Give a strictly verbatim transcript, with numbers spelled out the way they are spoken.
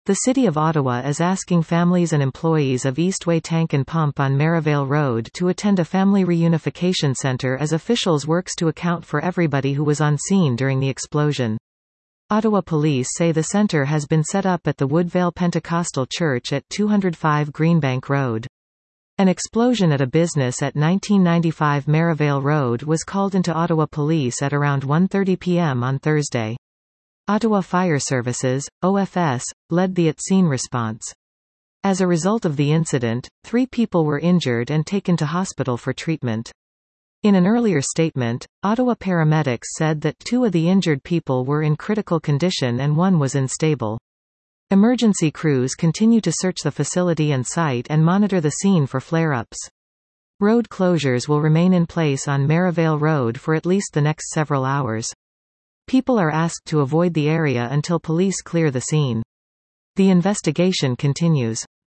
The City of Ottawa is asking families and employees of Eastway Tank and Pump on Merivale Road to attend a family reunification centre as officials works to account for everybody who was on scene during the explosion. Ottawa Police say the centre has been set up at the Woodvale Pentecostal Church at two oh five Greenbank Road. An explosion at a business at nineteen ninety-five Merivale Road was called into Ottawa Police at around one thirty p m on Thursday. Ottawa Fire Services, O F S, led the at-scene response. As a result of the incident, three people were injured and taken to hospital for treatment. In an earlier statement, Ottawa paramedics said that two of the injured people were in critical condition and one was unstable. Emergency crews continue to search the facility and site and monitor the scene for flare-ups. Road closures will remain in place on Merivale Road for at least the next several hours. People are asked to avoid the area until police clear the scene. The investigation continues.